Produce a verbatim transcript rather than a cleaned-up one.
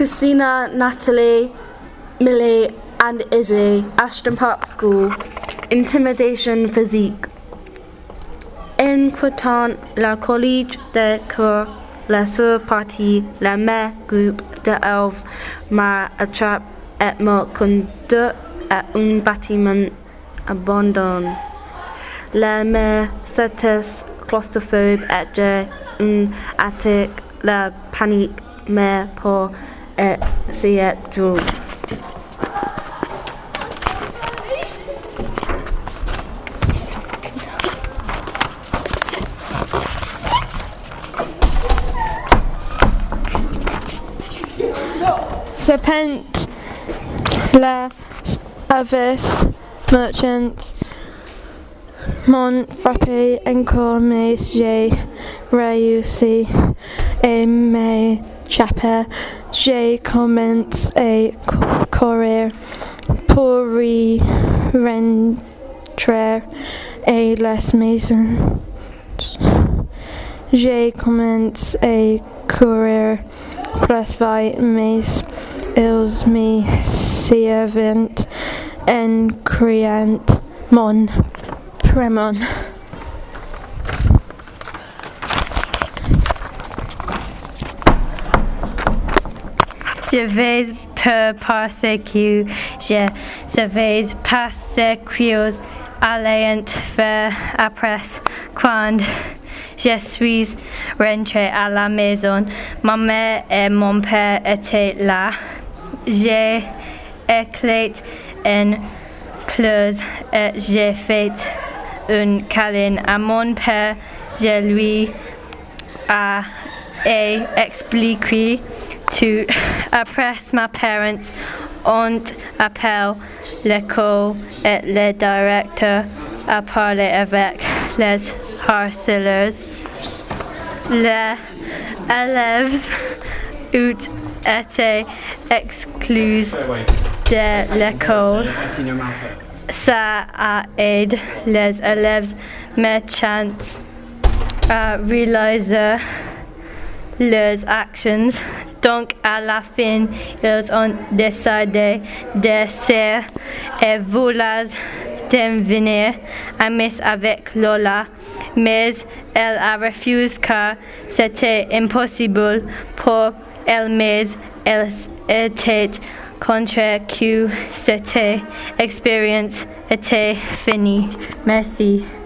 Christina, Natalie, Millie and Izzy, Ashton Park School. Intimidation physique. Inquiétant, le collège de cours, la seule partie, la mère groupe d'élèves m'a attrapé et m'a conduit à un bâtiment abandonné. La mère s'était claustrophobe et j'ai une attaque, la panique, mais pour essayer de jouer. Serpent, la avis merchant, m'ont frappé encore, mais j'ai réussi et m'échapper. J'ai commencé à courir pour y rentrer à la maison. J'ai commencé à courir plus vite, mais ils me suivaient en criant mon prénom. Je vais peu persécuter, je vais persécuter allant vers après quand je suis rentré à la maison. Ma mère et mon père étaient là. J'ai éclaté en pleurs et j'ai fait un câlin à mon père. Je lui ai expliqué tout. Après, mes parents ont appelé l'école et le directeur a parlé avec les harceleurs. Les élèves ont été exclus de l'école. Ça a aidé les élèves méchants à réaliser leurs actions. Donc, à la fin, ils ont décidé de se et vouloir devenir amis avec Lola, mais elle a refusé car c'était impossible pour elle, mais elle était contre que cette expérience était finie. Merci.